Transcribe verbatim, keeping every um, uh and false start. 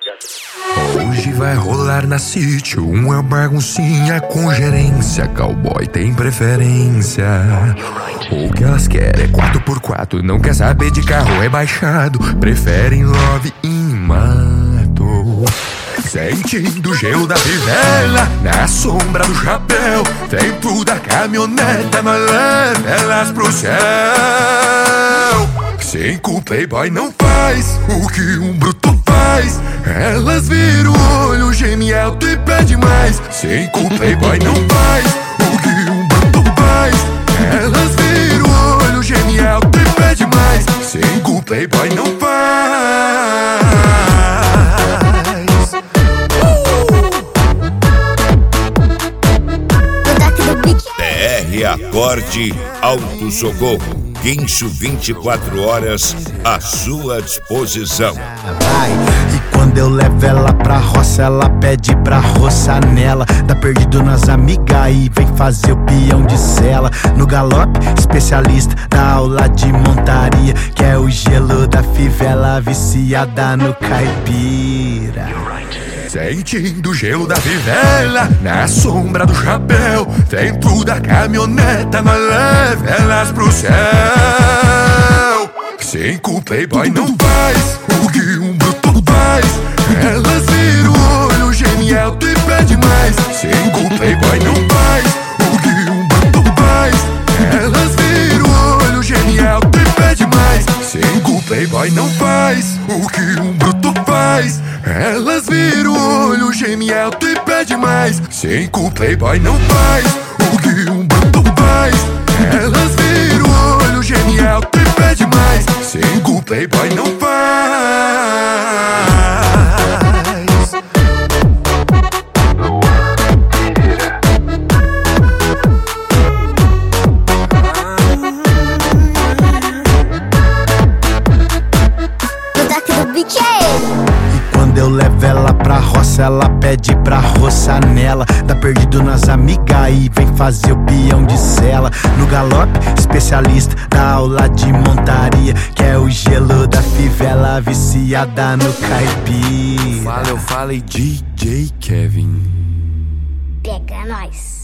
Hoje vai rolar na sítio uma baguncinha com gerência. Cowboy tem preferência. O que elas querem é quatro por quatro, não quer saber de carro rebaixado, preferem love em mato. Sentindo o gelo da fivela, na sombra do chapéu, dentro da caminhoneta, nós leva elas pro céu. Cinco playboy não faz o que um bruto faz, elas viram o olho, geme alto e pede mais. Cinco playboy não faz o que um bruto faz, elas viram o olho, geme alto e pede mais. Cinco playboy não faz. T R Acorde Auto Socorro. Guincho vinte e quatro horas à sua disposição. Vai. E quando eu levo ela pra roça, ela pede pra roçar nela. Tá perdido nas amigas e vem fazer o peão de sela. No galope, especialista da aula de montaria, que é o gelo da fivela, viciada no caipira. Sentindo o gelo da fivela, na sombra do chapéu, dentro da caminhoneta, nós leva elas pro céu. Cinco playboy não faz o que um bruto faz, elas viram o olho, geme alto e pede mais. Cinco playboy não faz o que um bruto faz, elas viram o olho, geme alto e pede mais. Cinco playboy não faz o que um bruto faz, elas viram o olho, geme alto e pede mais. Cinco playboy não faz o que um bruto faz, elas viram o olho, geme alto e pede mais. Cinco playboy não faz. Quando eu levo ela pra roça, ela pede pra roçar nela. Tá perdido nas amigas e vem fazer o peão de sela. No galope, especialista da aula de montaria, que é o gelo da fivela, viciada no caipira. Fala, eu falei D J Kevin. Pega nós.